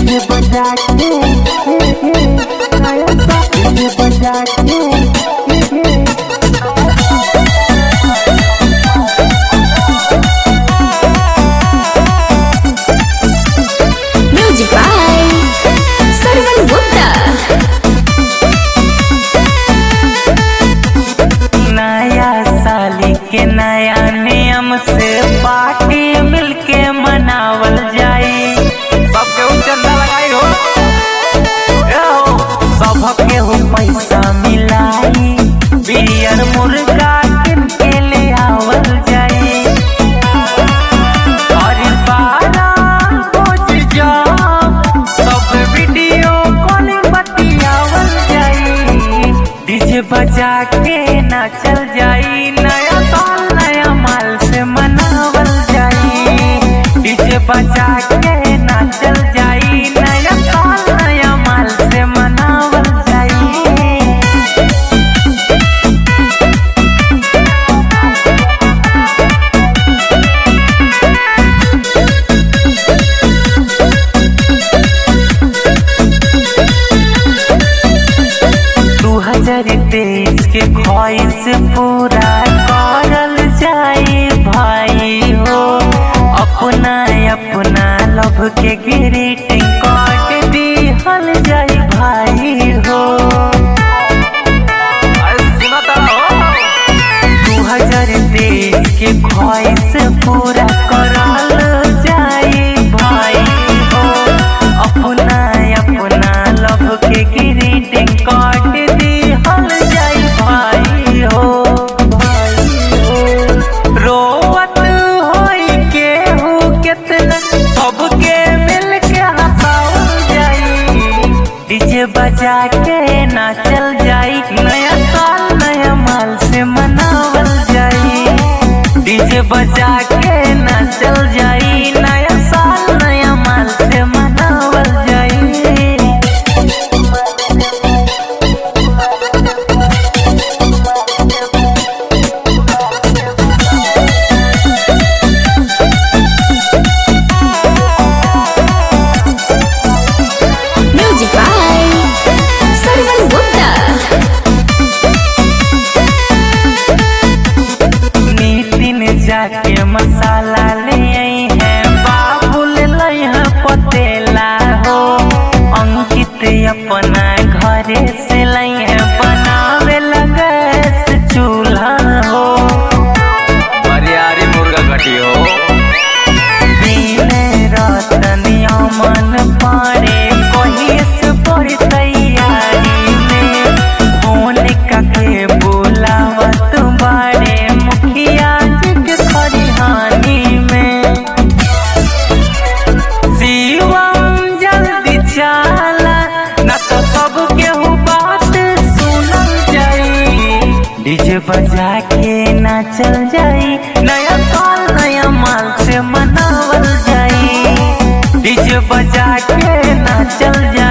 DJ बजा के नया साल डीजे बजा के म्यूजिक बाय सरवन गुप्ता। नया साली के नया नियम से पार्टी मिलके मनावल जाई। सबके चंदा लगाई हो, सबके हो पैसा मिलाई, बियर मुर्गा किन के ले आवल जाई। और 12 बज जाओ सब वीडियो कॉलिंग बतियावल जाई। डीजे बजा के नाचल जाई, नया साल नया माल से मनावल जाई। डीजे बजा के नाचल जाई, नया साल नया माल से मनावल जाई। तेईस के ख्वाहिश पूरा करल जाई भाई हो। अपना अपना लव के ग्रीटिंग कार्ड दिहल जाई भाई हो। 2023 के ख्वाहिश पूरा करल जाई भाई हो। अपना अपना लव के ग्रीटिंग कार्ड दिहल जाई भाई हो। रोवत होई केहू केतना सबके मिल के हंसावल जाई। डीजे बजा के नाचल जाई, नया साल नया माल से मनावल जाई। डीजे बजा के नाचल जाई, नया साल नया माल से मनावल जाई। म्यूजिक बाय सरवन गुप्ता। नितिन जाके मसाला ले आई है, बाबुल लई है पतेला हो। अंकित अपना घरे से लई है, बनावे गैस चूल्हा हो। बरियारी मुर्गा कटी हो। दिन रतन अमन पारे कोहिस बड़ी तैयारी में। होलिका के बुलावत बारे मुखिया जी के खरिहानी में। शिवम जल्दी चला न तो सबके हो बात सुनल जाई। डीजे बजा के नाचल जाई, नया साल नया माल से मनावल जाई। डीजे बजा के नाचल जाई।